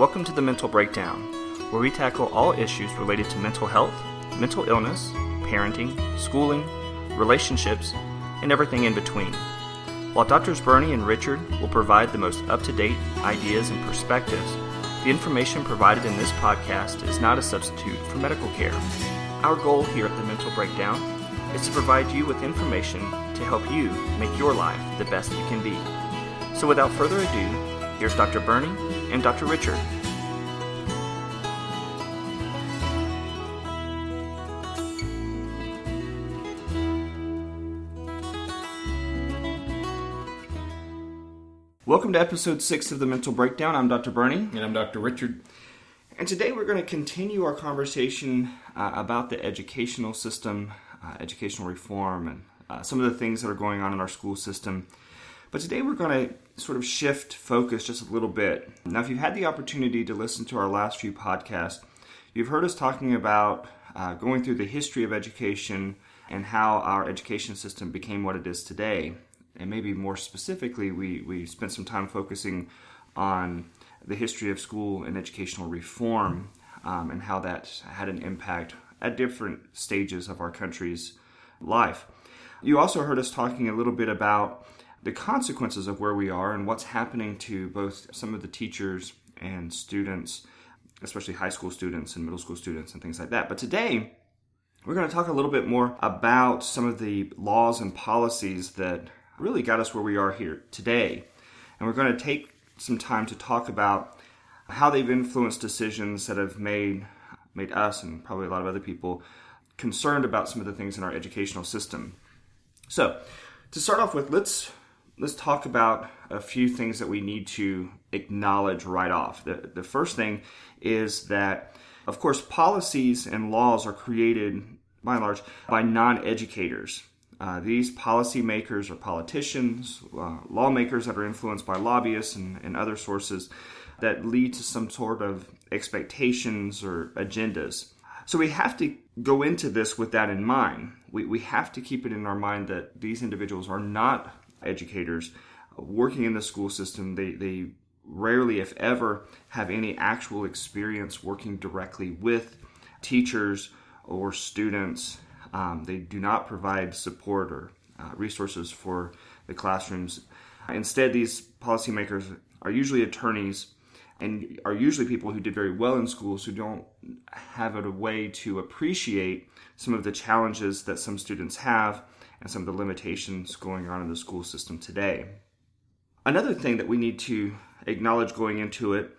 Welcome to the Mental Breakdown, where we tackle all issues related to mental health, mental illness, parenting, schooling, relationships, and everything in between. While Drs. Bernie and Richard will provide the most up-to-date ideas and perspectives, the information provided in this podcast is not a substitute for medical care. Our goal here at the Mental Breakdown is to provide you with information to help you make your life the best you can be. So without further ado, here's Dr. Bernie and Dr. Richard. Welcome to episode 6 of the Mental Breakdown. I'm Dr. Bernie. And I'm Dr. Richard. And today we're going to continue our conversation about the educational system, educational reform, and some of the things that are going on in our school system. But today we're going to sort of shift focus just a little bit. Now, if you've had the opportunity to listen to our last few podcasts, you've heard us talking about going through the history of education and how our education system became what it is today. And maybe more specifically, we spent some time focusing on the history of school and educational reform and how that had an impact at different stages of our country's life. You also heard us talking a little bit about the consequences of where we are and what's happening to both some of the teachers and students, especially high school students and middle school students and things like that. But today, we're going to talk a little bit more about some of the laws and policies that really got us where we are here today. And we're going to take some time to talk about how they've influenced decisions that have made us and probably a lot of other people concerned about some of the things in our educational system. So, to start off with, let's talk about a few things that we need to acknowledge right off. The first thing is that, of course, policies and laws are created, by and large, by non-educators. These policymakers are politicians, lawmakers that are influenced by lobbyists and other sources that lead to some sort of expectations or agendas. So we have to go into this with that in mind. We have to keep it in our mind that these individuals are not educators working in the school system. They rarely, if ever, have any actual experience working directly with teachers or students. They do not provide support or resources for the classrooms. Instead, these policymakers are usually attorneys and are usually people who did very well in schools who don't have a way to appreciate some of the challenges that some students have and some of the limitations going on in the school system today. Another thing that we need to acknowledge going into it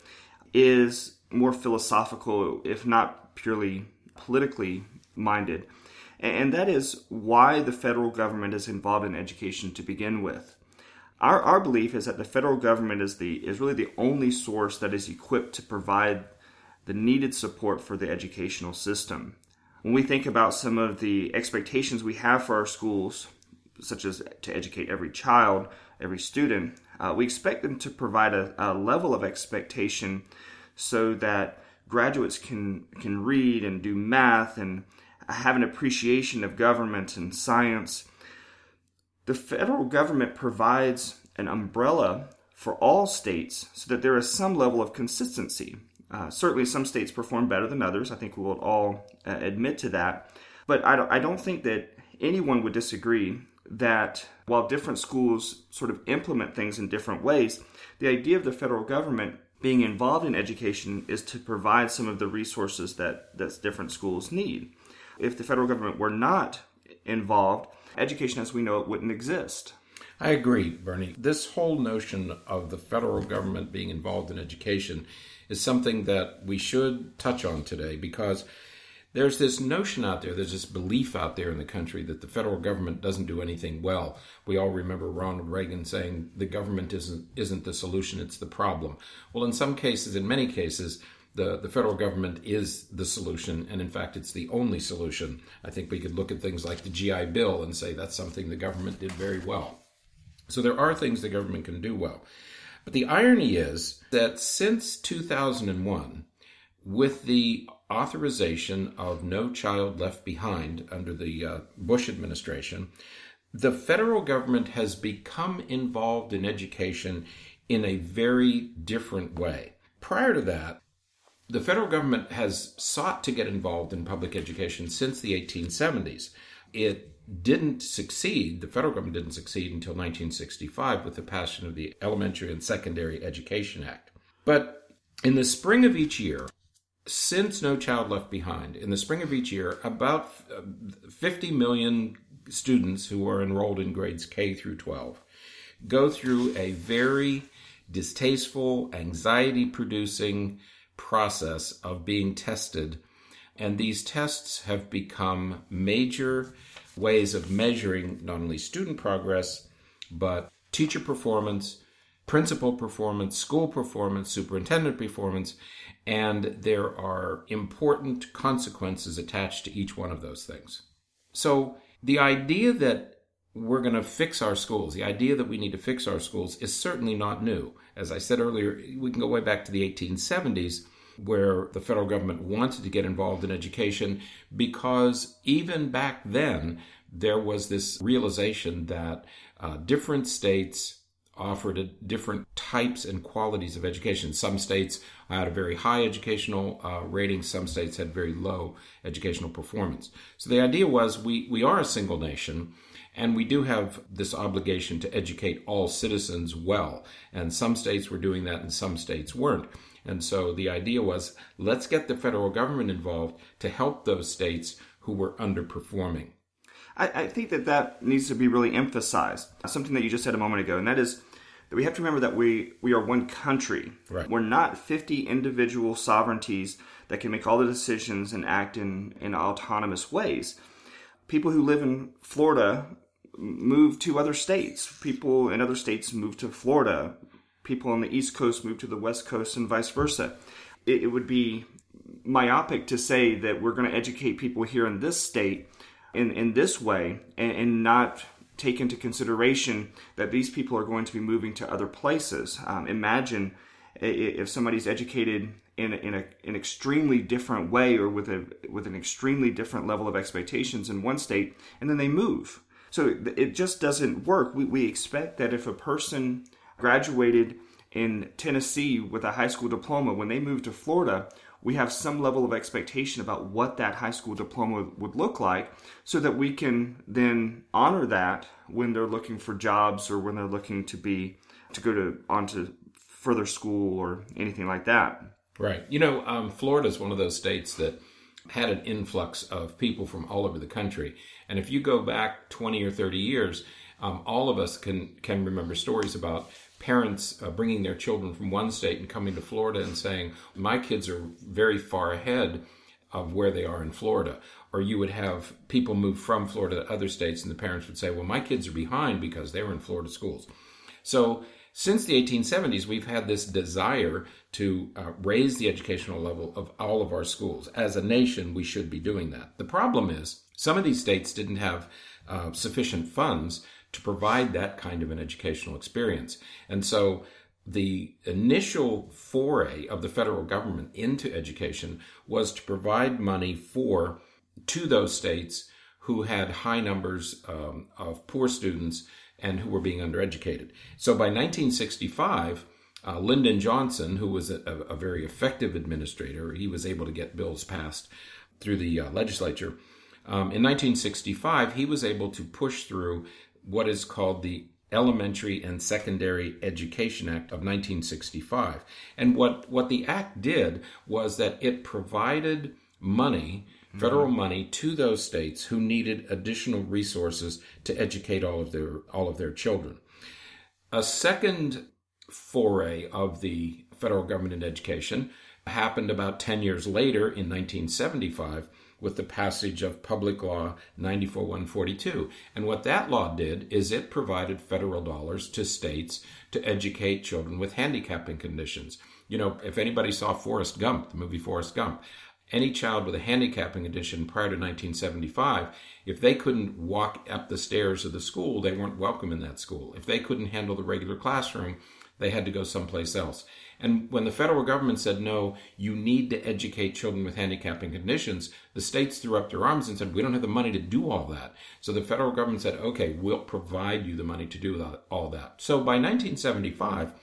is more philosophical, if not purely politically minded. And that is why the federal government is involved in education to begin with. Our belief is that the federal government is really the only source that is equipped to provide the needed support for the educational system. When we think about some of the expectations we have for our schools, such as to educate every child, every student, we expect them to provide a level of expectation so that graduates can read and do math and have an appreciation of government and science. The federal government provides an umbrella for all states so that there is some level of consistency. Certainly some states perform better than others. I think we'll all admit to that. But I don't think that anyone would disagree that while different schools sort of implement things in different ways, the idea of the federal government being involved in education is to provide some of the resources that different schools need. If the federal government were not involved, education as we know it wouldn't exist. I agree, Bernie. This whole notion of the federal government being involved in education is something that we should touch on today because there's this notion out there, there's this belief out there in the country that the federal government doesn't do anything well. We all remember Ronald Reagan saying the government isn't the solution, it's the problem. Well, in some cases, in many cases, the federal government is the solution, and in fact, it's the only solution. I think we could look at things like the GI Bill and say that's something the government did very well. So there are things the government can do well. But the irony is that since 2001, with the authorization of No Child Left Behind under the Bush administration, the federal government has become involved in education in a very different way. prior to that, the federal government has sought to get involved in public education since the 1870s. It didn't succeed, the federal government didn't succeed until 1965 with the passage of the Elementary and Secondary Education Act. But in the spring of each year, since No Child Left Behind, in the spring of each year, about 50 million students who are enrolled in grades K through 12 go through a very distasteful, anxiety-producing process of being tested. And these tests have become major ways of measuring not only student progress, but teacher performance, principal performance, school performance, superintendent performance, and there are important consequences attached to each one of those things. So the idea that we're going to fix our schools, the idea that we need to fix our schools is certainly not new. As I said earlier, we can go way back to the 1870s, where the federal government wanted to get involved in education because even back then there was this realization that different states offered different types and qualities of education. Some states had a very high educational rating. Some states had very low educational performance. So the idea was we are a single nation, and we do have this obligation to educate all citizens well. And some states were doing that and some states weren't. And so the idea was, let's get the federal government involved to help those states who were underperforming. I think that needs to be really emphasized. Something that you just said a moment ago, and that is that we have to remember that we are one country. Right. We're not 50 individual sovereignties that can make all the decisions and act in autonomous ways. People who live in Florida move to other states. People in other states move to Florida. People on the East Coast move to the West Coast and vice versa. It would be myopic to say that we're going to educate people here in this state in this way and not take into consideration that these people are going to be moving to other places. Imagine if somebody's educated in an extremely different way or with an extremely different level of expectations in one state, and then they move. So it just doesn't work. We expect that if a person graduated in Tennessee with a high school diploma, when they move to Florida, we have some level of expectation about what that high school diploma would look like so that we can then honor that when they're looking for jobs or when they're looking to go on to further school or anything like that. Right. Florida is one of those states that had an influx of people from all over the country. And if you go back 20 or 30 years, all of us can remember stories about parents bringing their children from one state and coming to Florida and saying, my kids are very far ahead of where they are in Florida. Or you would have people move from Florida to other states and the parents would say, well, my kids are behind because they were in Florida schools. So since the 1870s, we've had this desire to raise the educational level of all of our schools. As a nation, we should be doing that. The problem is some of these states didn't have sufficient funds to provide that kind of an educational experience. And so the initial foray of the federal government into education was to provide money to those states who had high numbers of poor students and who were being undereducated. So by 1965, Lyndon Johnson, who was a very effective administrator, he was able to get bills passed through the legislature. In 1965, he was able to push through what is called the Elementary and Secondary Education Act of 1965. And what the act did was that it provided money, federal money, to those states who needed additional resources to educate all of their children. A second foray of the federal government in education happened about 10 years later in 1975 with the passage of Public Law 94-142. And what that law did is it provided federal dollars to states to educate children with handicapping conditions. If anybody saw Forrest Gump, the movie Forrest Gump, any child with a handicapping condition prior to 1975, if they couldn't walk up the stairs of the school, they weren't welcome in that school. If they couldn't handle the regular classroom, they had to go someplace else. And when the federal government said, no, you need to educate children with handicapping conditions, the states threw up their arms and said, we don't have the money to do all that. So the federal government said, okay, we'll provide you the money to do all that. So by 1975,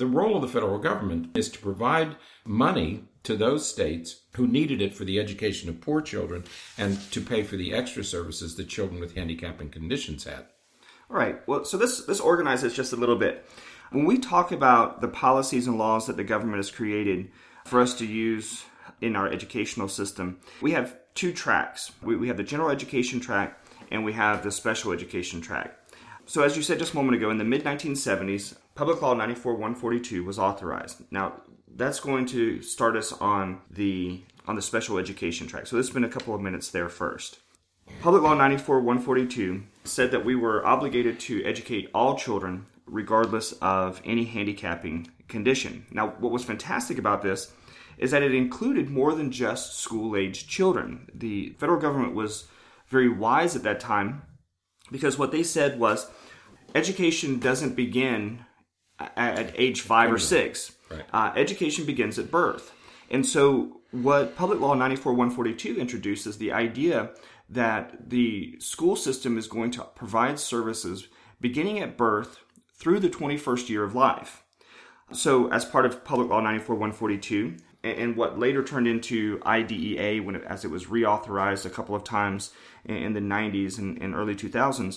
The role of the federal government is to provide money to those states who needed it for the education of poor children and to pay for the extra services that children with handicapping conditions had. All right. Well, so this organizes just a little bit. When we talk about the policies and laws that the government has created for us to use in our educational system, we have two tracks. We have the general education track and we have the special education track. So as you said just a moment ago, in the mid-1970s, Public Law 94-142 was authorized. Now, that's going to start us on the special education track. So let's spend a couple of minutes there first. Public Law 94-142 said that we were obligated to educate all children regardless of any handicapping condition. Now, what was fantastic about this is that it included more than just school-aged children. The federal government was very wise at that time because what they said was education doesn't begin at age 5 or 6. Right. Education begins at birth. And so what Public Law 94-142 introduces the idea that the school system is going to provide services beginning at birth through the 21st year of life. So as part of Public Law 94-142, and what later turned into IDEA as it was reauthorized a couple of times in the 90s and early 2000s,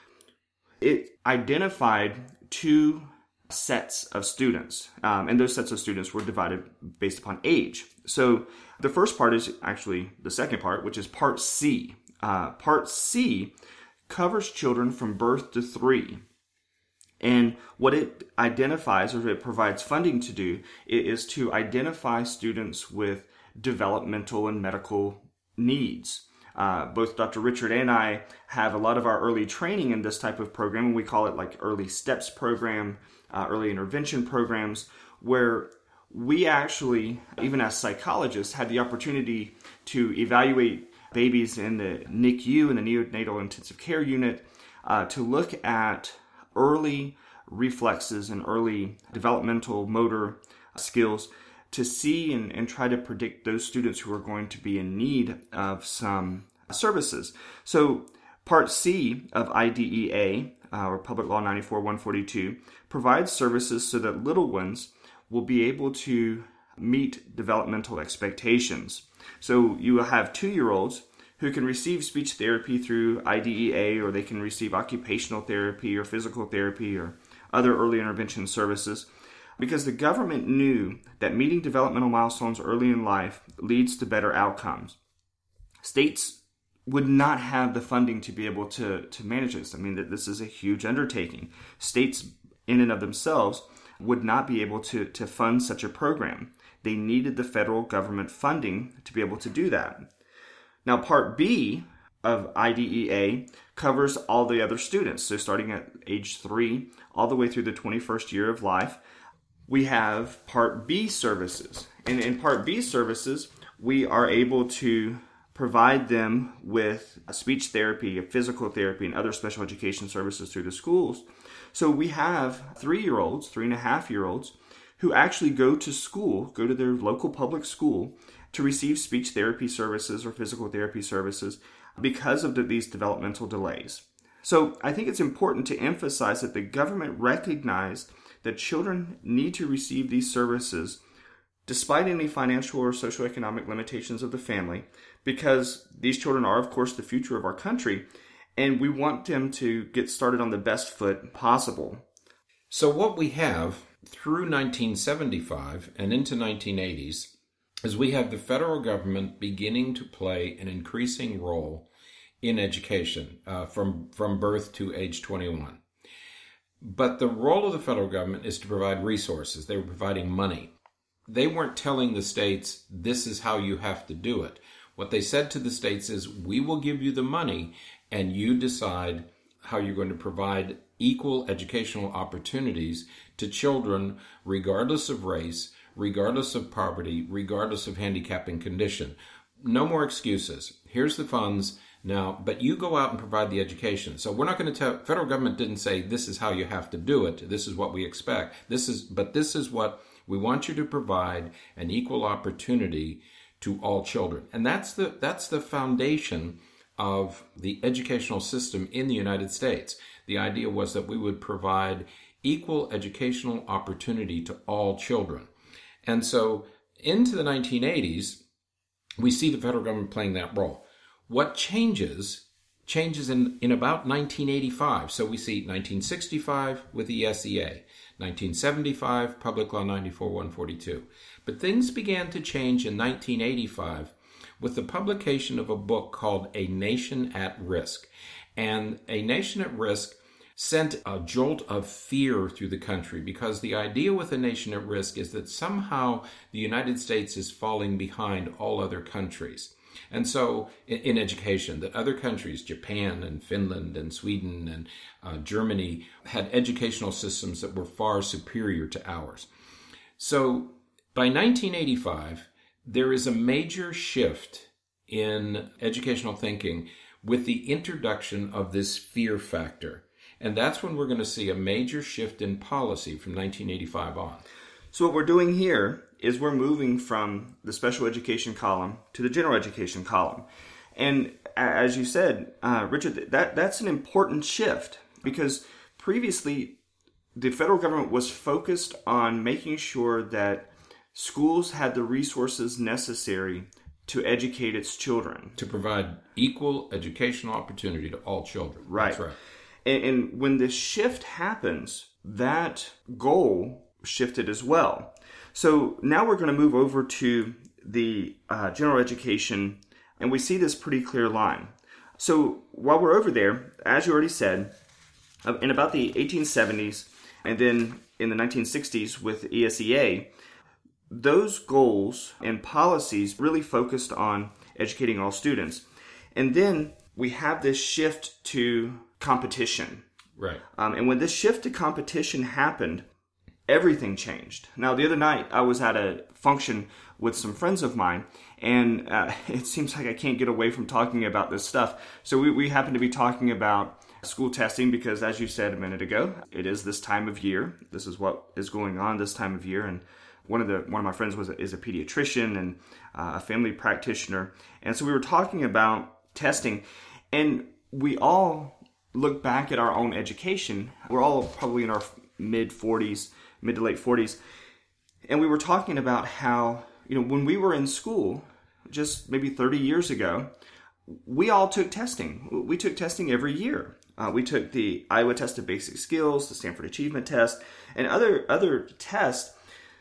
it identified two sets of students, and those sets of students were divided based upon age. So the first part is actually the second part, which is Part C. Part C covers children from birth to 3. And what it identifies, or it provides funding to do, is to identify students with developmental and medical needs. Both Dr. Richard and I have a lot of our early training in this type of program, and we call it like Early Steps program, early intervention programs, where we actually, even as psychologists, had the opportunity to evaluate babies in the NICU, in the neonatal intensive care unit, to look at early reflexes and early developmental motor skills to see and try to predict those students who are going to be in need of some services. So Part C of IDEA, or Public Law 94-142, provides services so that little ones will be able to meet developmental expectations. So you will have 2-year-olds who can receive speech therapy through IDEA, or they can receive occupational therapy or physical therapy or other early intervention services, because the government knew that meeting developmental milestones early in life leads to better outcomes. States would not have the funding to be able to manage this. I mean, that this is a huge undertaking. States in and of themselves would not be able to fund such a program. They needed the federal government funding to be able to do that. Now, Part B of IDEA covers all the other students. So starting at age 3 all the way through the 21st year of life, we have Part B services. And in Part B services, we are able to provide them with speech therapy, physical therapy, and other special education services through the schools. So we have 3-year-olds, 3.5-year-olds, who actually go to school, go to their local public school to receive speech therapy services or physical therapy services because of these developmental delays. So I think it's important to emphasize that the government recognized that children need to receive these services despite any financial or socioeconomic limitations of the family, because these children are, of course, the future of our country, and we want them to get started on the best foot possible. So what we have through 1975 and into 1980s is we have the federal government beginning to play an increasing role in education from birth to age 21. But the role of the federal government is to provide resources. They were providing money. They weren't telling the states, this is how you have to do it. What they said to the states is, we will give you the money and you decide how you're going to provide equal educational opportunities to children regardless of race, regardless of poverty, regardless of handicapping condition. No more excuses. Here's the funds now, but you go out and provide the education. So we're not going to tell, federal government didn't say this is how you have to do it. This is what we expect. This is what we want you to provide, an equal opportunity to all children. And that's the foundation of the educational system in the United States. The idea was that we would provide equal educational opportunity to all children. And so into the 1980s, we see the federal government playing that role. What changes in about 1985. So we see 1965 with the ESEA, 1975, Public Law 94-142. But things began to change in 1985 with the publication of a book called A Nation at Risk. And A Nation at Risk sent a jolt of fear through the country, because the idea with A Nation at Risk is that somehow the United States is falling behind all other countries. And so in education, that other countries, Japan and Finland and Sweden and Germany, had educational systems that were far superior to ours. So by 1985, there is a major shift in educational thinking with the introduction of this fear factor. And that's when we're going to see a major shift in policy from 1985 on. So what we're doing here is we're moving from the special education column to the general education column. And as you said, Richard, that's an important shift, because previously the federal government was focused on making sure that schools had the resources necessary to educate its children. To provide equal educational opportunity to all children. Right. That's right. And when this shift happens, that goal shifted as well. So now we're going to move over to the general education, and we see this pretty clear line. So while we're over there, as you already said, in about the 1870s and then in the 1960s with ESEA, those goals and policies really focused on educating all students. And then we have this shift to competition. Right. And when this shift to competition happened, everything changed. Now, the other night, I was at a function with some friends of mine, and it seems like I can't get away from talking about this stuff. So we happen to be talking about school testing because, as you said a minute ago, it is this time of year. This is what is going on this time of year. And one of my friends is a pediatrician and a family practitioner. And so we were talking about testing, and we all look back at our own education. We're all probably in our mid to late 40s. And we were talking about how, when we were in school, just maybe 30 years ago, we all took testing. We took testing every year. We took the Iowa Test of Basic Skills, the Stanford Achievement Test, and other tests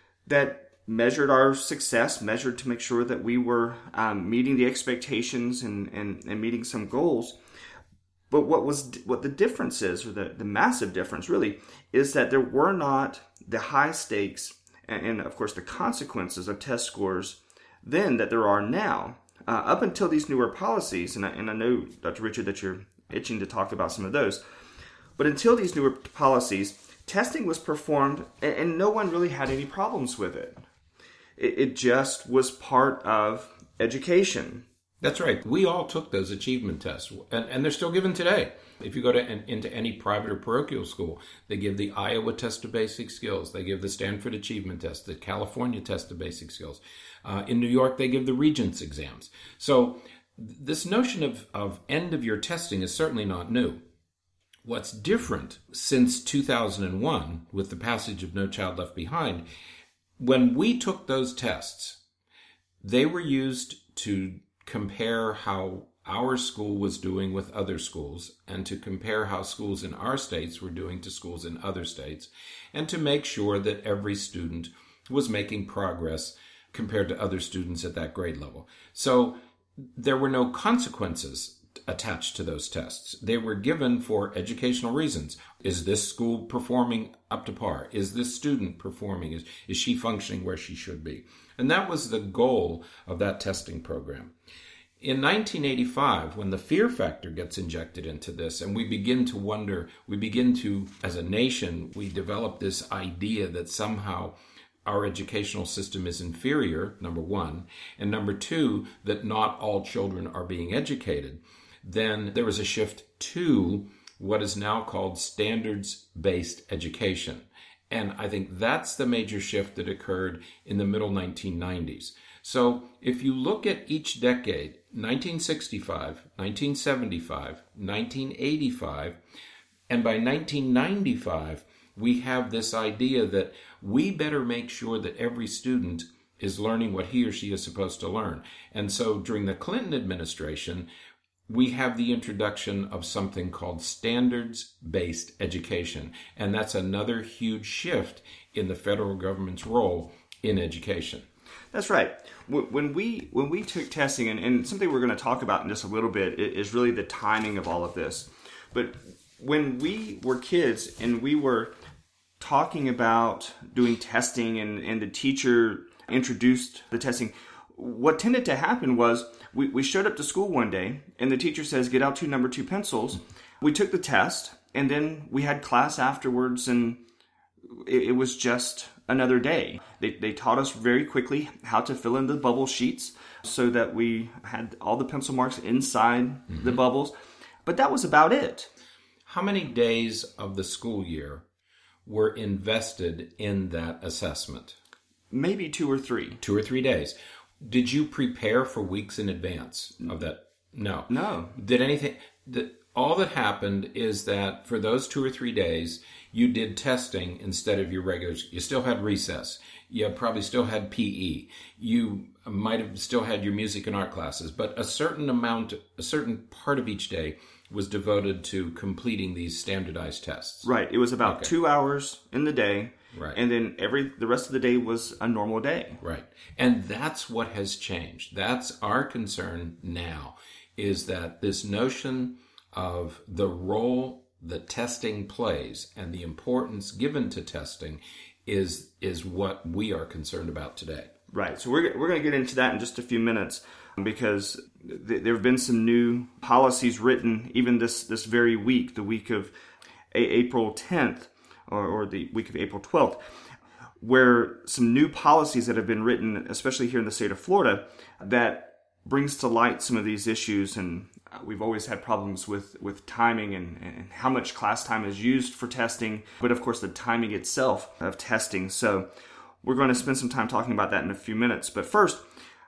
that measured our success, measured to make sure that we were meeting the expectations and meeting some goals. But what the difference is, or the massive difference really, is that there were not the high stakes and of course the consequences of test scores then that there are now. Up until these newer policies, and I know, Dr. Richard, that you're itching to talk about some of those, but until these newer policies, testing was performed and no one really had any problems with it. It just was part of education. That's right. We all took those achievement tests, and they're still given today. If you go into any private or parochial school, they give the Iowa Test of Basic Skills. They give the Stanford Achievement Test, the California Test of Basic Skills. In New York, they give the Regents exams. So this notion of end-of-year testing is certainly not new. What's different since 2001, with the passage of No Child Left Behind, when we took those tests, they were used to compare how our school was doing with other schools, and to compare how schools in our states were doing to schools in other states, and to make sure that every student was making progress compared to other students at that grade level. So there were no consequences attached to those tests. They were given for educational reasons. Is this school performing up to par? Is this student performing? Is she functioning where she should be? And that was the goal of that testing program. In 1985, when the fear factor gets injected into this, and we begin to, as a nation, we develop this idea that somehow our educational system is inferior, number one, and number two, that not all children are being educated, then there was a shift to what is now called standards-based education. And I think that's the major shift that occurred in the middle 1990s. So if you look at each decade, 1965, 1975, 1985, and by 1995, we have this idea that we better make sure that every student is learning what he or she is supposed to learn. And so during the Clinton administration, we have the introduction of something called standards-based education. And that's another huge shift in the federal government's role in education. That's right. When we took testing, and something we're going to talk about in just a little bit is really the timing of all of this. But when we were kids and we were talking about doing testing and the teacher introduced the testing, what tended to happen was we showed up to school one day and the teacher says, get out two number 2 pencils. We took the test and then we had class afterwards, and it was just another day. They taught us very quickly how to fill in the bubble sheets so that we had all the pencil marks inside the bubbles. But that was about it. How many days of the school year were invested in that assessment? Maybe 2 or 3. 2 or 3 days. Did you prepare for weeks in advance of that? No. No. Did anything... All that happened is that for those 2 or 3 days, you did testing instead of your regulars. You still had recess. You probably still had PE. You might have still had your music and art classes, but a certain part of each day was devoted to completing these standardized tests. Right. It was about 2 hours in the day. Right. And then the rest of the day was a normal day. Right. And that's what has changed. That's our concern now, is that this notion of the role that testing plays and the importance given to testing is what we are concerned about today. Right. So we're going to get into that in just a few minutes, because there have been some new policies written even this very week, the week of April 10th or the week of April 12th, where some new policies that have been written, especially here in the state of Florida, that brings to light some of these issues. And we've always had problems with timing and how much class time is used for testing, but of course the timing itself of testing. So we're going to spend some time talking about that in a few minutes. But first,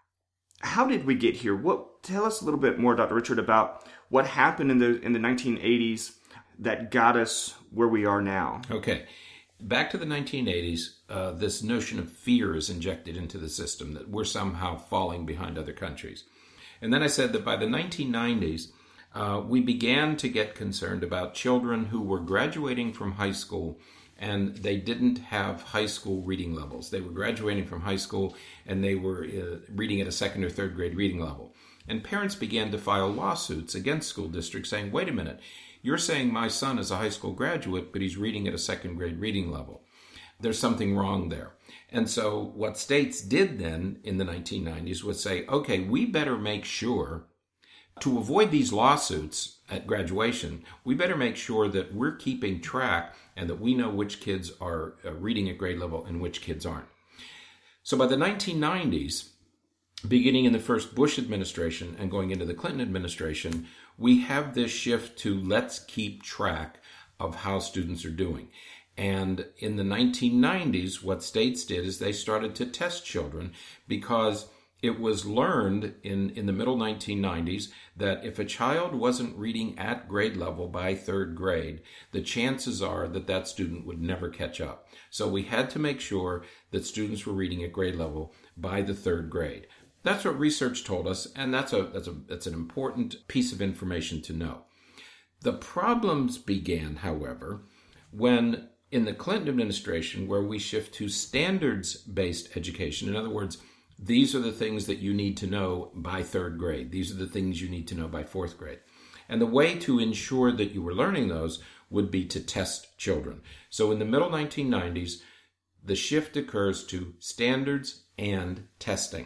how did we get here? Tell us a little bit more, Dr. Richard, about what happened in the 1980s that got us where we are now. Okay. Back to the 1980s, this notion of fear is injected into the system, that we're somehow falling behind other countries. And then I said that by the 1990s, we began to get concerned about children who were graduating from high school and they didn't have high school reading levels. They were graduating from high school and they were reading at a second or third grade reading level. And parents began to file lawsuits against school districts saying, wait a minute, you're saying my son is a high school graduate, but he's reading at a second grade reading level. There's something wrong there. And so what states did then in the 1990s was say, okay, we better make sure to avoid these lawsuits at graduation, we better make sure that we're keeping track and that we know which kids are reading at grade level and which kids aren't. So by the 1990s, beginning in the first Bush administration and going into the Clinton administration, we have this shift to let's keep track of how students are doing. And in the 1990s, what states did is they started to test children, because it was learned in the middle 1990s that if a child wasn't reading at grade level by third grade, the chances are that that student would never catch up. So we had to make sure that students were reading at grade level by the third grade. That's what research told us, and that's an important piece of information to know. The problems began, however, when in the Clinton administration, where we shift to standards-based education. In other words, these are the things that you need to know by third grade. These are the things you need to know by fourth grade. And the way to ensure that you were learning those would be to test children. So in the middle 1990s, the shift occurs to standards and testing.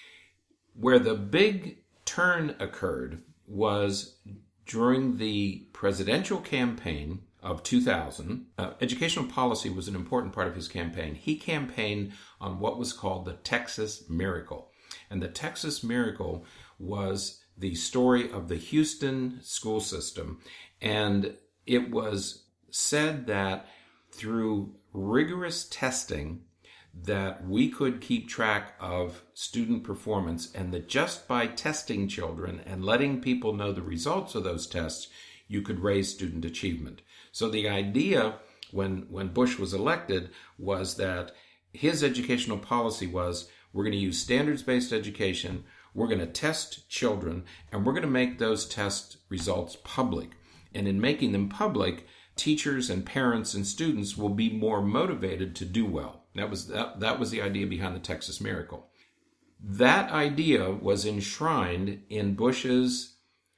Where the big turn occurred was during the presidential campaign of 2000. Educational policy was an important part of his campaign. He campaigned on what was called the Texas Miracle. And the Texas Miracle was the story of the Houston school system. And it was said that through rigorous testing, that we could keep track of student performance, and that just by testing children and letting people know the results of those tests, you could raise student achievement. So the idea when Bush was elected was that his educational policy was, we're going to use standards-based education, we're going to test children, and we're going to make those test results public. And in making them public, teachers and parents and students will be more motivated to do well. That was the idea behind the Texas Miracle. That idea was enshrined in Bush's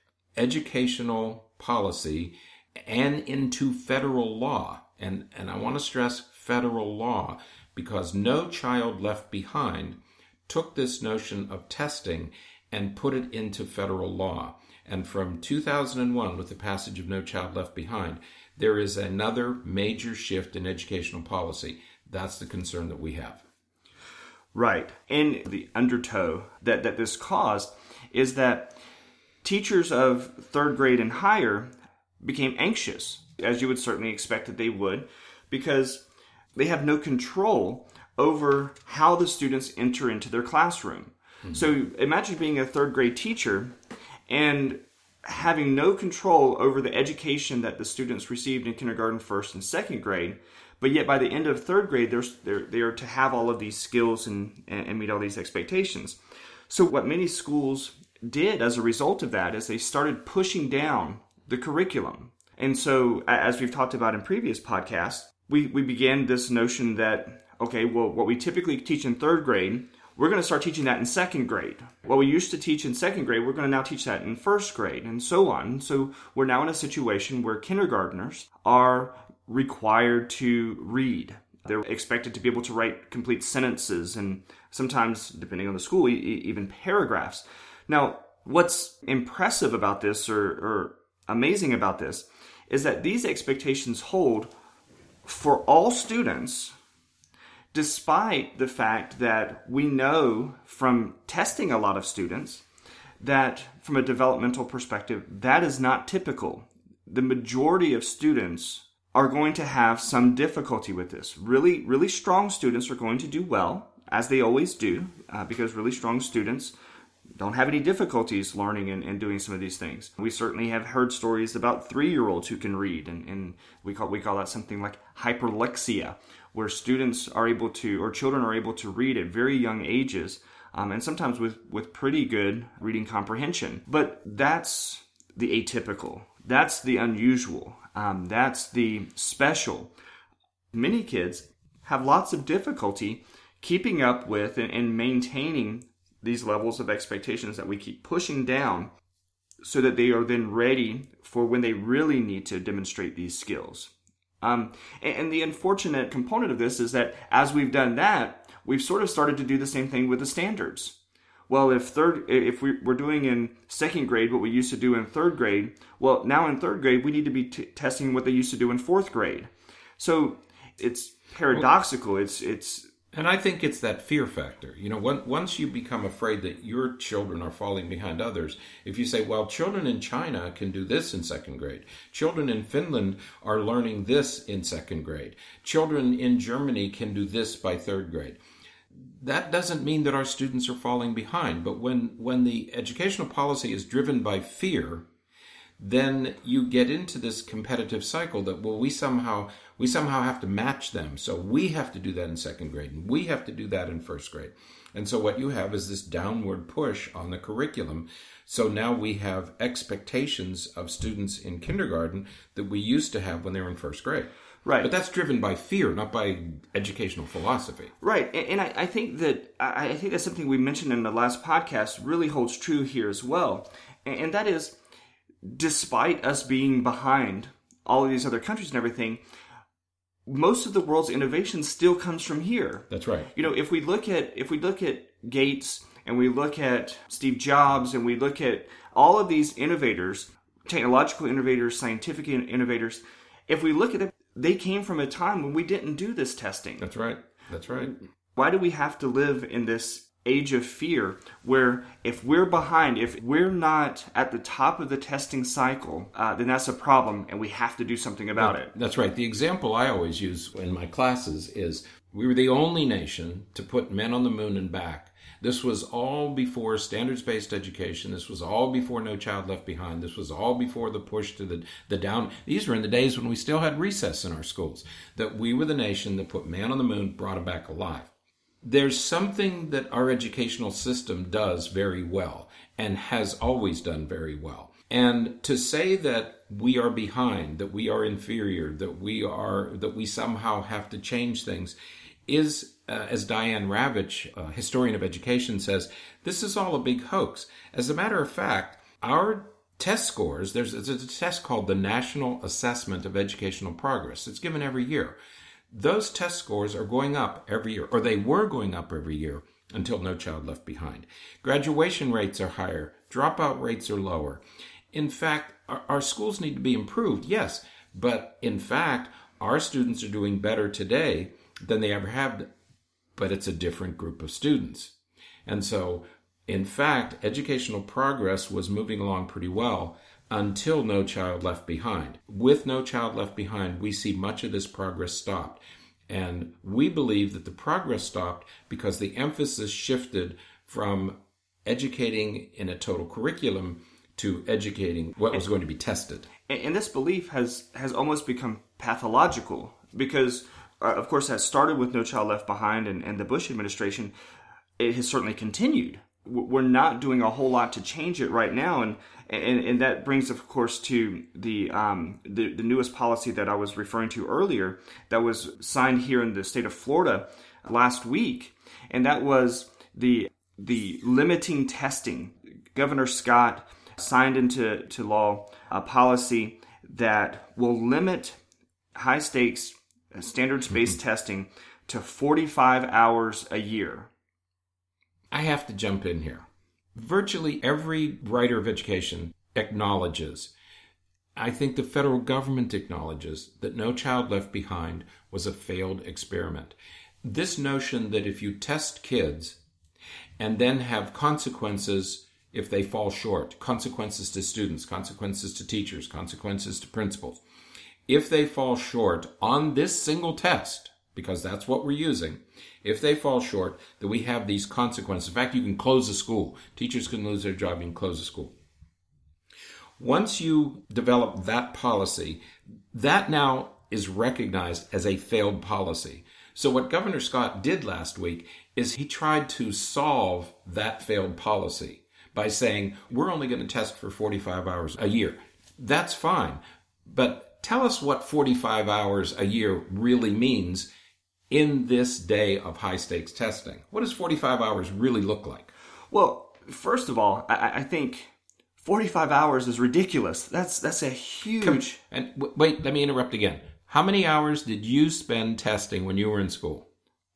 educational policy and into federal law. And I want to stress federal law, because No Child Left Behind took this notion of testing and put it into federal law. And from 2001, with the passage of No Child Left Behind, there is another major shift in educational policy. That's the concern that we have. Right. And the undertow that this caused is that teachers of third grade and higher became anxious, as you would certainly expect that they would, because they have no control over how the students enter into their classroom. Mm-hmm. So imagine being a third grade teacher and having no control over the education that the students received in kindergarten, first, and second grade, but yet by the end of third grade, they are to have all of these skills and meet all these expectations. So what many schools did as a result of that is they started pushing down the curriculum. And so, as we've talked about in previous podcasts, we began this notion that, okay, well, what we typically teach in third grade, we're going to start teaching that in second grade. What we used to teach in second grade, we're going to now teach that in first grade, and so on. So we're now in a situation where kindergartners are required to read. They're expected to be able to write complete sentences, and sometimes, depending on the school, even paragraphs. Now, what's impressive about this, or amazing about this, is that these expectations hold for all students, despite the fact that we know from testing a lot of students that from a developmental perspective, that is not typical. The majority of students are going to have some difficulty with this. Really, really strong students are going to do well, as they always do, because really strong students don't have any difficulties learning and doing some of these things. We certainly have heard stories about 3-year-olds who can read, and we call that something like hyperlexia, where students are able to, or children are able to read at very young ages, and sometimes with pretty good reading comprehension. But that's the atypical. That's the unusual. That's the special. Many kids have lots of difficulty keeping up with and maintaining these levels of expectations that we keep pushing down so that they are then ready for when they really need to demonstrate these skills. And the unfortunate component of this is that as we've done that, we've sort of started to do the same thing with the standards. Well, if we're doing in second grade what we used to do in third grade, well, now in third grade, we need to be testing what they used to do in fourth grade. So it's paradoxical. And I think it's that fear factor. You know, once you become afraid that your children are falling behind others, if you say, well, children in China can do this in second grade, children in Finland are learning this in second grade, children in Germany can do this by third grade, that doesn't mean that our students are falling behind. But when the educational policy is driven by fear, then you get into this competitive cycle that, well, we somehow have to match them. So we have to do that in second grade, and we have to do that in first grade. And so what you have is this downward push on the curriculum. So now we have expectations of students in kindergarten that we used to have when they were in first grade. Right. But that's driven by fear, not by educational philosophy. Right. And I think that's something we mentioned in the last podcast really holds true here as well. And that is, despite us being behind all of these other countries and everything, most of the world's innovation still comes from here. That's right. You know, if we look at Gates and we look at Steve Jobs and we look at all of these innovators, technological innovators, scientific innovators, if we look at it, they came from a time when we didn't do this testing. That's right. That's right. Why do we have to live in this age of fear where if we're behind, if we're not at the top of the testing cycle, then that's a problem and we have to do something about it? That's right. The example I always use in my classes is we were the only nation to put men on the moon and back This was all before standards-based education. This was all before No Child Left Behind. This was all before the push to the down. These were in the days when we still had recess in our schools, that we were the nation that put man on the moon, brought him back alive. There's something that our educational system does very well and has always done very well. And to say that we are behind, that we are inferior, that we somehow have to change things is, as Diane Ravitch, a historian of education, says, this is all a big hoax. As a matter of fact, our test scores, there's a test called the National Assessment of Educational Progress. It's given every year. Those test scores are going up every year, or they were going up every year until No Child Left Behind. Graduation rates are higher. Dropout rates are lower. In fact, our schools need to be improved, yes, but in fact, our students are doing better today than they ever have, but it's a different group of students. And so, in fact, educational progress was moving along pretty well until No Child Left Behind. With No Child Left Behind, we see much of this progress stopped. And we believe that the progress stopped because the emphasis shifted from educating in a total curriculum to educating what was going to be tested. And this belief has almost become pathological because, of course, that started with No Child Left Behind and the Bush administration. It has certainly continued. We're not doing a whole lot to change it right now. And that brings, of course, to the newest policy that I was referring to earlier that was signed here in the state of Florida last week. And that was the limiting testing. Governor Scott signed into law a policy that will limit high-stakes, standards-based testing to 45 hours a year. I have to jump in here. Virtually every writer of education acknowledges, I think the federal government acknowledges, that No Child Left Behind was a failed experiment. This notion that if you test kids and then have consequences if they fall short, consequences to students, consequences to teachers, consequences to principals. If they fall short on this single test, because that's what we're using, if they fall short, that we have these consequences. In fact, you can close a school. Teachers can lose their job, you can close a school. Once you develop that policy, that now is recognized as a failed policy. So what Governor Scott did last week is he tried to solve that failed policy by saying, we're only going to test for 45 hours a year. That's fine. But tell us what 45 hours a year really means in this day of high-stakes testing. What does 45 hours really look like? Well, first of all, I think 45 hours is ridiculous. That's a huge... Wait, let me interrupt again. How many hours did you spend testing when you were in school?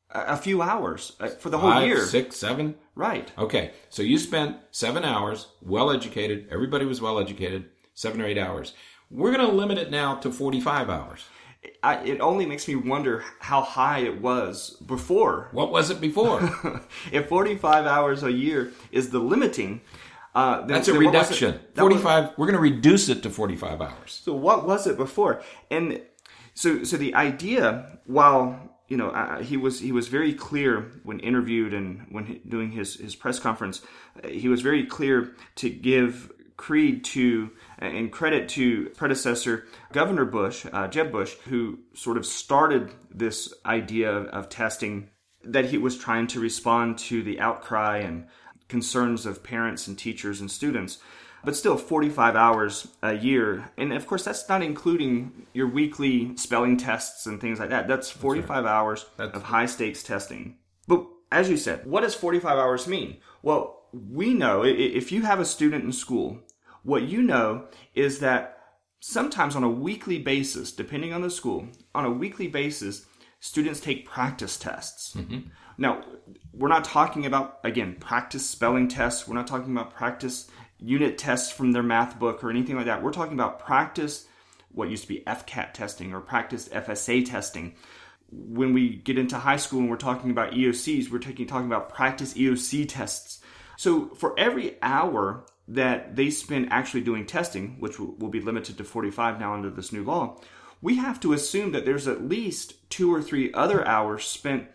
A few hours for the whole year. 5, 6, 7? Right. Okay, so you spent 7 hours, well-educated, everybody was well-educated, 7 or 8 hours. We're going to limit it now to 45 hours. It only makes me wonder how high it was before. What was it before? If 45 hours a year is the limiting... that's a reduction. 45. We're going to reduce it to 45 hours. So what was it before? And so the idea, while he was very clear when interviewed and when doing his press conference, he was very clear to give creed to and credit to predecessor Governor Bush, Jeb Bush, who sort of started this idea of testing, that he was trying to respond to the outcry and concerns of parents and teachers and students. But still, 45 hours a year. And of course, that's not including your weekly spelling tests and things like that. That's 45 hours of high-stakes testing. But as you said, what does 45 hours mean? Well, we know if you have a student in school, what you know is that sometimes on a weekly basis, depending on the school, on a weekly basis, students take practice tests. Mm-hmm. Now, we're not talking about, again, practice spelling tests. We're not talking about practice unit tests from their math book or anything like that. We're talking about practice, what used to be FCAT testing or practice FSA testing. When we get into high school and we're talking about EOCs, we're talking about practice EOC tests. So for every hour that they spend actually doing testing, which will be limited to 45 now under this new law, we have to assume that there's at least 2 or 3 other hours spent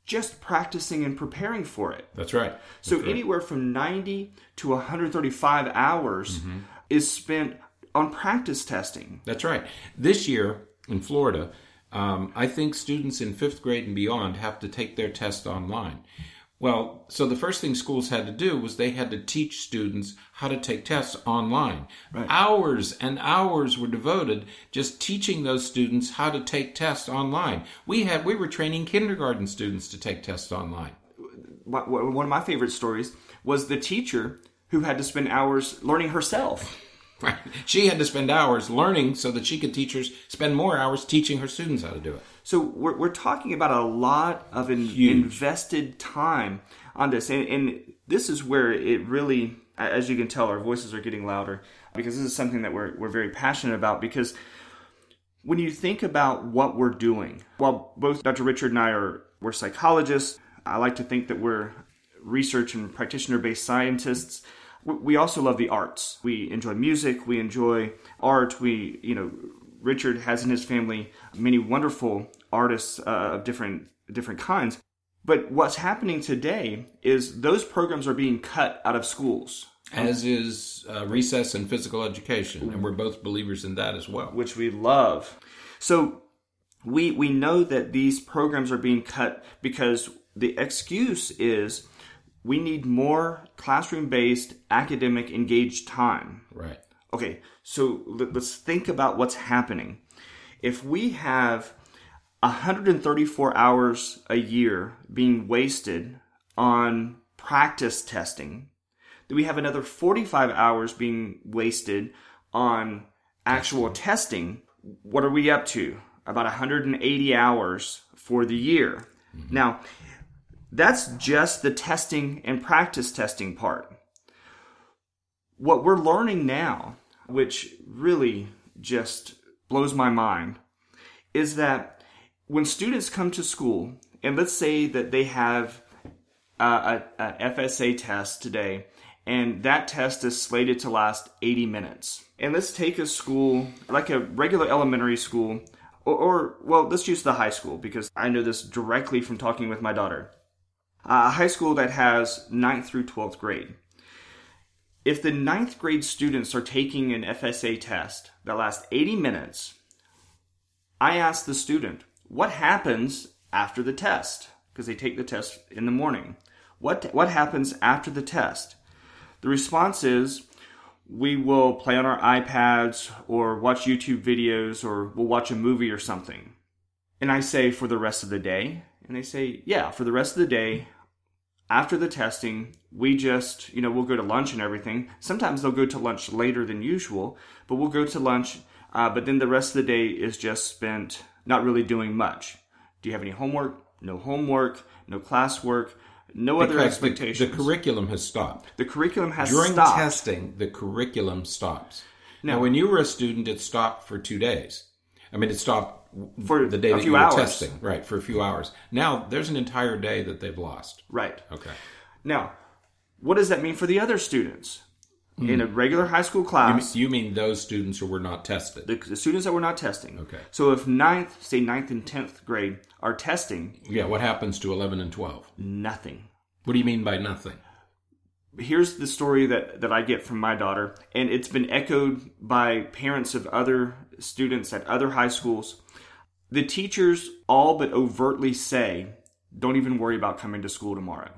just practicing and preparing for it. That's right. So anywhere from 90 to 135 hours is spent on practice testing. That's right. This year in Florida, I think students in 5th grade and beyond have to take their test online. Well, so the first thing schools had to do was they had to teach students how to take tests online. Right. Hours and hours were devoted just teaching those students how to take tests online. We were training kindergarten students to take tests online. One of my favorite stories was the teacher who had to spend hours learning herself. Right. She had to spend hours learning so that she could spend more hours teaching her students how to do it. So we're talking about a lot of invested time on this. And this is where it really, as you can tell, our voices are getting louder because this is something that we're very passionate about. Because when you think about what we're doing, while both Dr. Richard and I we're psychologists, I like to think that we're research and practitioner-based scientists. We also love the arts. We enjoy music. We enjoy art. Richard has in his family many wonderful artists of different kinds. But what's happening today is those programs are being cut out of schools. As is recess and physical education. And we're both believers in that as well. Which we love. So we know that these programs are being cut because the excuse is we need more classroom-based, academic, engaged time. Right. Okay, so let's think about what's happening. If we have 134 hours a year being wasted on practice testing, then we have another 45 hours being wasted on actual testing. What are we up to? About 180 hours for the year. Mm-hmm. Now, that's just the testing and practice testing part. What we're learning now, which really just blows my mind, is that when students come to school, and let's say that they have a FSA test today, and that test is slated to last 80 minutes. And let's take a school, like a regular elementary school, or let's use the high school, because I know this directly from talking with my daughter. A high school that has 9th through 12th grade. If the 9th grade students are taking an FSA test that lasts 80 minutes, I ask the student, what happens after the test? Because they take the test in the morning. What happens after the test? The response is, we will play on our iPads or watch YouTube videos or we'll watch a movie or something. And I say, for the rest of the day? And they say, yeah, for the rest of the day. After the testing, we just, we'll go to lunch and everything. Sometimes they'll go to lunch later than usual, but we'll go to lunch. But then the rest of the day is just spent not really doing much. Do you have any homework? No homework, no classwork, no other expectations. The curriculum has stopped. The curriculum has stopped. During testing, the curriculum stops. Now, when you were a student, it stopped for 2 days. It stopped for the day that you were testing. Right, for a few hours. Now, there's an entire day that they've lost. Right. Okay. Now, what does that mean for the other students? In a regular high school class... You mean those students who were not tested? The students that were not testing. Okay. So if 9th and 10th grade are testing... Yeah, what happens to 11 and 12? Nothing. What do you mean by nothing? Here's the story that I get from my daughter, and it's been echoed by parents of other students at other high schools. The teachers all but overtly say, don't even worry about coming to school tomorrow.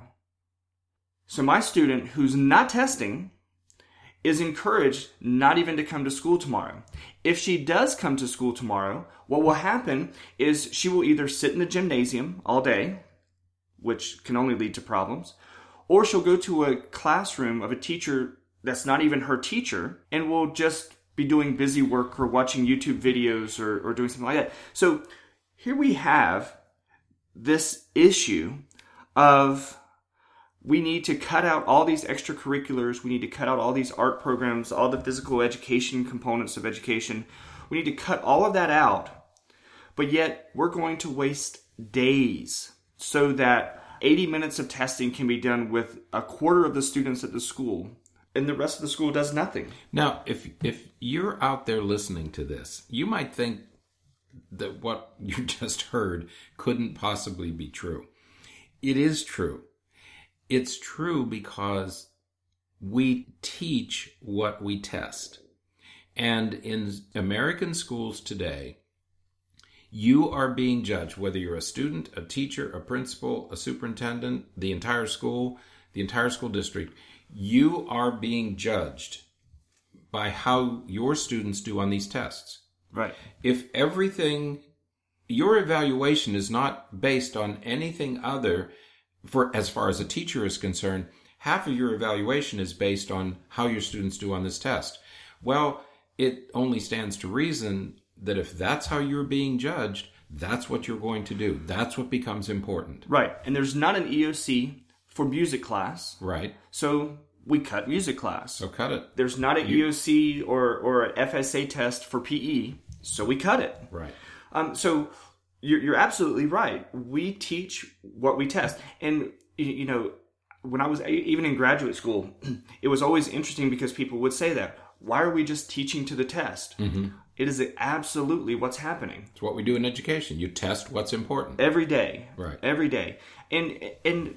So my student who's not testing is encouraged not even to come to school tomorrow. If she does come to school tomorrow, what will happen is she will either sit in the gymnasium all day, which can only lead to problems, or she'll go to a classroom of a teacher that's not even her teacher and will just be doing busy work or watching YouTube videos or doing something like that. So here we have this issue of we need to cut out all these extracurriculars. We need to cut out all these art programs, all the physical education components of education. We need to cut all of that out. But yet we're going to waste days so that 80 minutes of testing can be done with a quarter of the students at the school, and the rest of the school does nothing. Now, if you're out there listening to this, you might think that what you just heard couldn't possibly be true. It is true. It's true because we teach what we test. And in American schools today, you are being judged, whether you're a student, a teacher, a principal, a superintendent, the entire school district, you are being judged by how your students do on these tests. Right. If your evaluation is not based on anything other, as far as a teacher is concerned, half of your evaluation is based on how your students do on this test. Well, it only stands to reason that if that's how you're being judged, that's what you're going to do. That's what becomes important. Right. And there's not an EOC for music class. Right. So we cut music class. So cut it. There's not an EOC or an FSA test for PE. So we cut it. Right. So you're absolutely right. We teach what we test. And, you know, when I was even in graduate school, it was always interesting because people would say that. Why are we just teaching to the test? Mm-hmm. It is absolutely what's happening. It's what we do in education. You test what's important. Every day. Right. Every day. And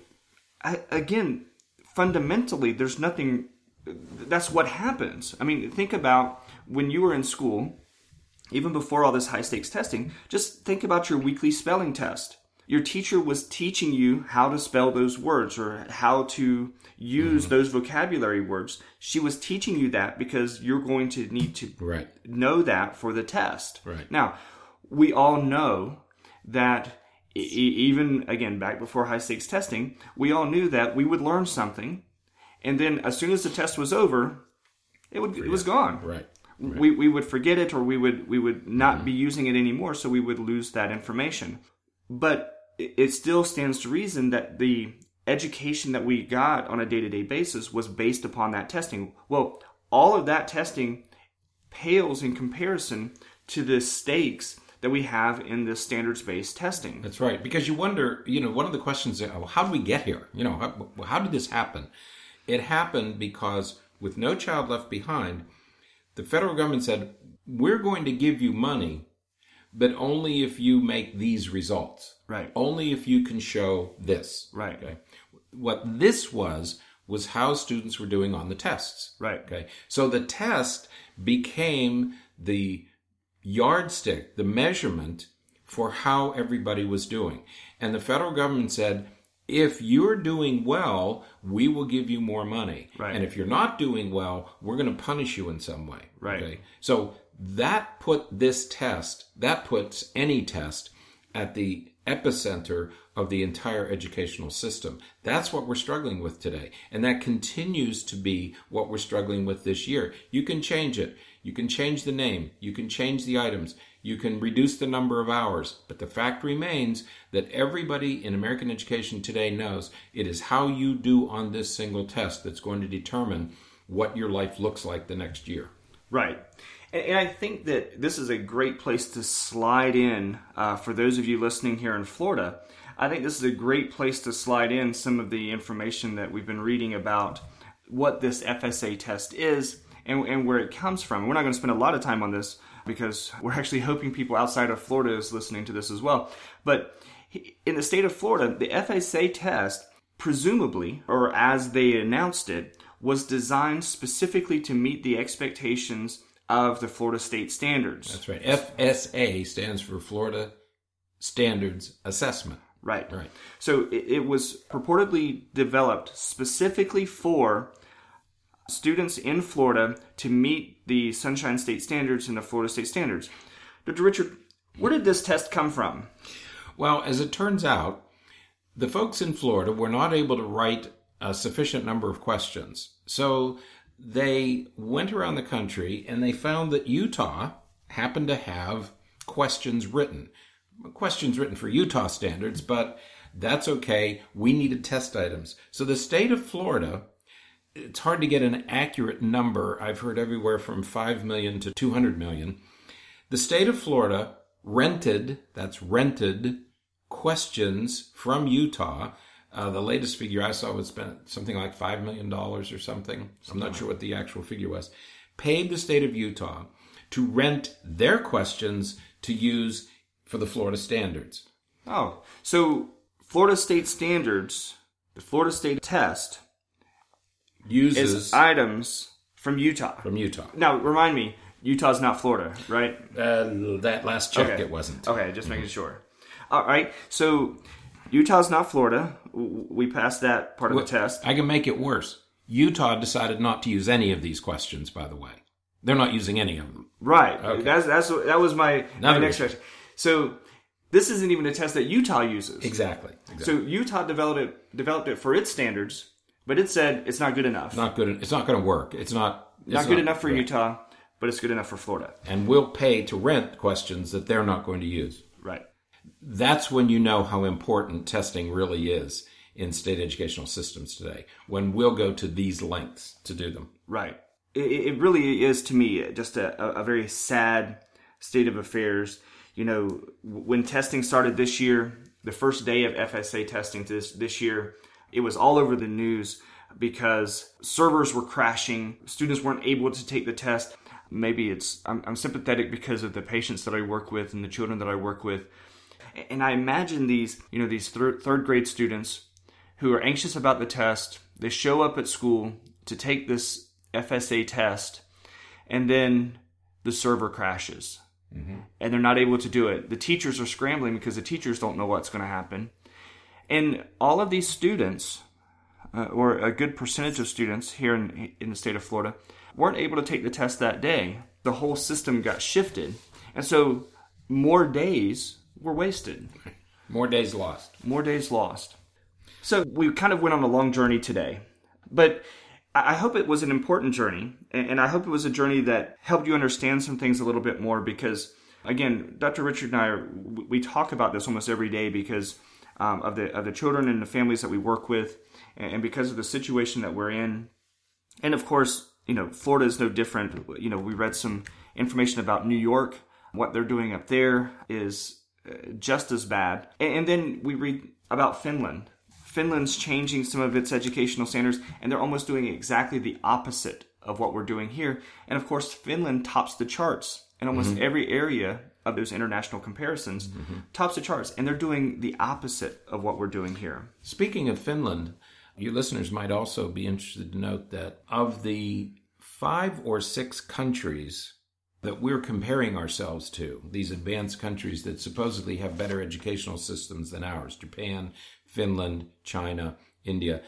again, fundamentally, there's nothing... That's what happens. I mean, think about when you were in school, even before all this high-stakes testing, just think about your weekly spelling test. Your teacher was teaching you how to spell those words or how to use those vocabulary words. She was teaching you that because you're going to need to know that for the test. Right. Now, we all know that even, again, back before high-stakes testing, we all knew that we would learn something, and then as soon as the test was over, it was gone. Right. We would forget it, or we would not be using it anymore, so we would lose that information. But it still stands to reason that the education that we got on a day-to-day basis was based upon that testing. Well, all of that testing pales in comparison to the stakes that we have in the standards-based testing. That's right. Because you wonder, one of the questions, how did we get here? How did this happen? It happened because with No Child Left Behind, the federal government said, we're going to give you money, but only if you make these results. Right. Only if you can show this. Right. Okay. What this was how students were doing on the tests. Right. Okay. So the test became the yardstick, the measurement for how everybody was doing. And the federal government said, if you're doing well, we will give you more money. Right. And if you're not doing well, we're going to punish you in some way. Right. Okay. So that puts any test at the epicenter of the entire educational system. That's what we're struggling with today. And that continues to be what we're struggling with this year. You can change it. You can change the name. You can change the items. You can reduce the number of hours. But the fact remains that everybody in American education today knows it is how you do on this single test that's going to determine what your life looks like the next year. Right. And I think that this is a great place to slide in for those of you listening here in Florida. I think this is a great place to slide in some of the information that we've been reading about what this FSA test is and where it comes from. We're not going to spend a lot of time on this because we're actually hoping people outside of Florida is listening to this as well. But in the state of Florida, the FSA test, presumably, or as they announced it, was designed specifically to meet the expectations of the Florida State Standards. That's right. FSA stands for Florida Standards Assessment. Right. Right. So it was purportedly developed specifically for students in Florida to meet the Sunshine State Standards and the Florida State Standards. Dr. Richard, where did this test come from? Well, as it turns out, the folks in Florida were not able to write a sufficient number of questions. So they went around the country and they found that Utah happened to have questions written for Utah standards, but that's okay. We needed test items. So the state of Florida, it's hard to get an accurate number. I've heard everywhere from 5 million to 200 million. The state of Florida rented questions from Utah. The latest figure I saw was spent something like $5 million or something. I'm not sure what the actual figure was. Paid the state of Utah to rent their questions to use for the Florida standards. Oh, so Florida State standards, the Florida State test, uses items from Utah. Now, remind me, Utah's not Florida, right? That last check, okay. It wasn't. Okay, just making sure. All right, so Utah's not Florida. We passed that part of the test. I can make it worse. Utah decided not to use any of these questions, by the way. They're not using any of them. Right. Okay. That was my next question. So this isn't even a test that Utah uses. Exactly. So Utah developed it for its standards, but it said it's not good enough. Not good. It's not going to work. It's not good enough for Utah, but it's good enough for Florida. And we'll pay to rent questions that they're not going to use. Right. That's when you know how important testing really is in state educational systems today, when we'll go to these lengths to do them. Right. It really is, to me, just a very sad state of affairs. You know, when testing started this year, the first day of FSA testing this year, it was all over the news because servers were crashing. Students weren't able to take the test. Maybe I'm sympathetic because of the patients that I work with and the children that I work with. And I imagine these third grade students who are anxious about the test. They show up at school to take this FSA test, and then the server crashes. Mm-hmm. And they're not able to do it. The teachers are scrambling because the teachers don't know what's going to happen. And all of these students, or a good percentage of students here in the state of Florida, weren't able to take the test that day. The whole system got shifted. And so more days were wasted. More days lost. So we kind of went on a long journey today. But I hope it was an important journey, and I hope it was a journey that helped you understand some things a little bit more because, again, Dr. Richard and I, we talk about this almost every day because of the children and the families that we work with and because of the situation that we're in. And, of course, Florida is no different. We read some information about New York. What they're doing up there is just as bad. And then we read about Finland. Finland's changing some of its educational standards, and they're almost doing exactly the opposite of what we're doing here. And of course, Finland tops the charts in almost every area of those international comparisons, tops the charts, and they're doing the opposite of what we're doing here. Speaking of Finland, you listeners might also be interested to note that of the 5 or 6 countries that we're comparing ourselves to, these advanced countries that supposedly have better educational systems than ours, Japan, Finland, China, India,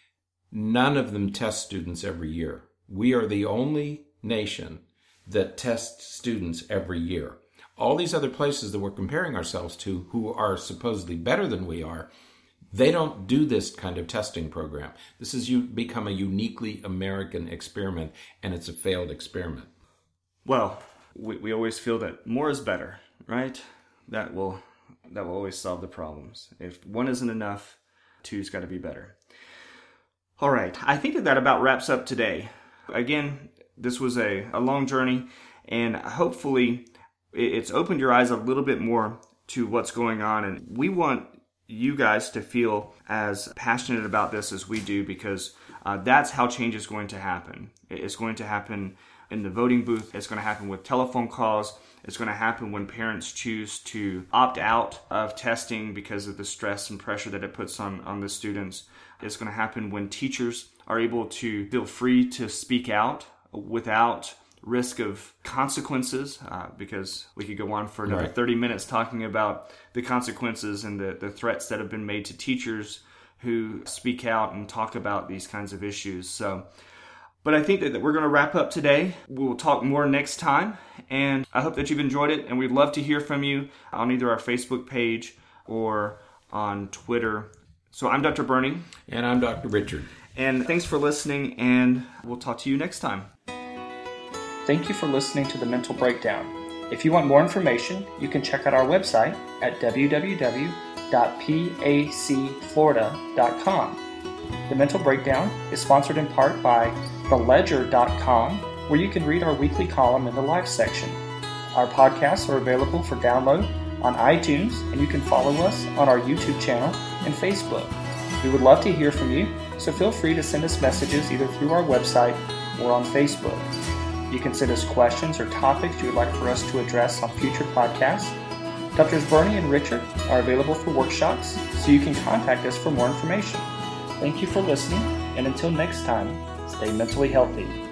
none of them test students every year. We are the only nation that tests students every year. All these other places that we're comparing ourselves to, who are supposedly better than we are, they don't do this kind of testing program. This has become a uniquely American experiment, and it's a failed experiment. Well, we always feel that more is better, right? That will always solve the problems. If 1 isn't enough, 2's got to be better. All right, I think that about wraps up today. Again, this was a long journey, and hopefully it's opened your eyes a little bit more to what's going on. And we want you guys to feel as passionate about this as we do, because that's how change is going to happen. It's going to happen in the voting booth. It's going to happen with telephone calls. It's going to happen when parents choose to opt out of testing because of the stress and pressure that it puts on the students. It's going to happen when teachers are able to feel free to speak out without risk of consequences, because we could go on for another 30 minutes talking about the consequences and the threats that have been made to teachers who speak out and talk about these kinds of issues. But I think that we're going to wrap up today. We'll talk more next time, and I hope that you've enjoyed it, and we'd love to hear from you on either our Facebook page or on Twitter. So I'm Dr. Bernie. And I'm Dr. Richard. And thanks for listening, and we'll talk to you next time. Thank you for listening to The Mental Breakdown. If you want more information, you can check out our website at www.pacflorida.com. The Mental Breakdown is sponsored in part by theledger.com, where you can read our weekly column in the Live section. Our podcasts are available for download on iTunes, and you can follow us on our YouTube channel and Facebook. We would love to hear from you, so feel free to send us messages either through our website or on Facebook. You can send us questions or topics you would like for us to address on future podcasts. Drs. Bernie and Richard are available for workshops, so you can contact us for more information. Thank you for listening, and until next time, stay mentally healthy.